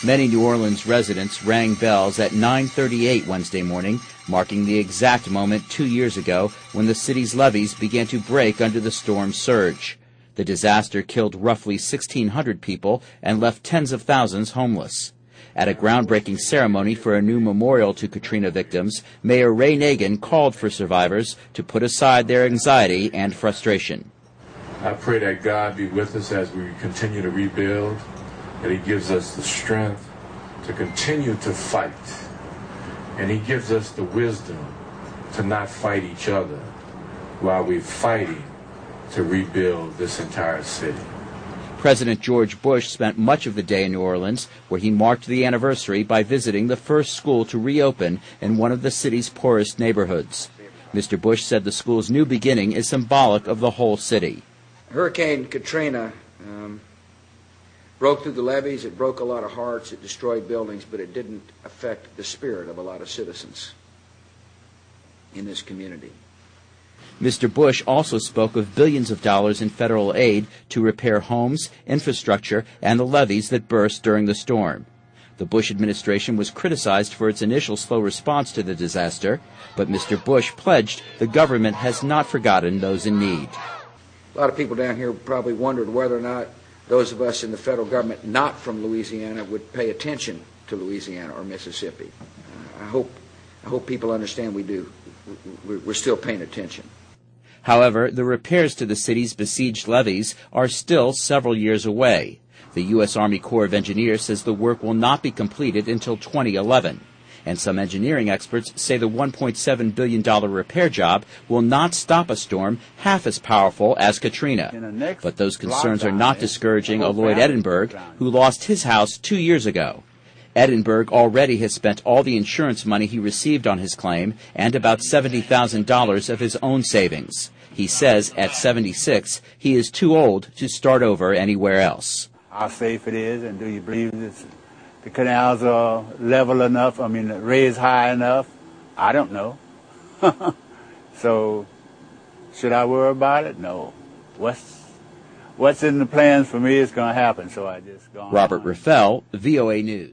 Many New Orleans residents rang bells at 9:38 Wednesday morning, marking the exact moment 2 years ago when the city's levees began to break under the storm's surge. The disaster killed roughly 1,600 people and left tens of thousands homeless. At a groundbreaking ceremony for a new memorial to Katrina victims, Mayor Ray Nagin called for survivors to put aside their anxiety and frustration. I pray that God be with us as we continue to rebuild, that He gives us the strength to continue to fight, and He gives us the wisdom to not fight each other while we're fighting to rebuild this entire city. President George Bush spent much of the day in New Orleans, where he marked the anniversary by visiting the first school to reopen in one of the city's poorest neighborhoods. Mr. Bush said the school's new beginning is symbolic of the whole city. Hurricane Katrina broke through the levees. It broke a lot of hearts. It destroyed buildings, but it didn't affect the spirit of a lot of citizens in this community. Mr. Bush also spoke of billions of dollars in federal aid to repair homes, infrastructure, and the levees that burst during the storm. The Bush administration was criticized for its initial slow response to the disaster, but Mr. Bush pledged the government has not forgotten those in need. A lot of people down here probably wondered whether or not those of us in the federal government not from Louisiana would pay attention to Louisiana or Mississippi. I hope people understand we do. We're still paying attention. However, the repairs to the city's besieged levees are still several years away. The U.S. Army Corps of Engineers says the work will not be completed until 2011. And some engineering experts say the $1.7 billion repair job will not stop a storm half as powerful as Katrina. But those concerns are not discouraging Lloyd Edinburgh, who lost his house 2 years ago. Edinburgh already has spent all the insurance money he received on his claim and about $70,000 of his own savings. He says at 76, he is too old to start over anywhere else. How safe it is, and do you believe the canals are level enough, raised high enough? I don't know. So, should I worry about it? No. What's in the plans for me is going to happen, so I just go on. Robert Raffel, VOA News.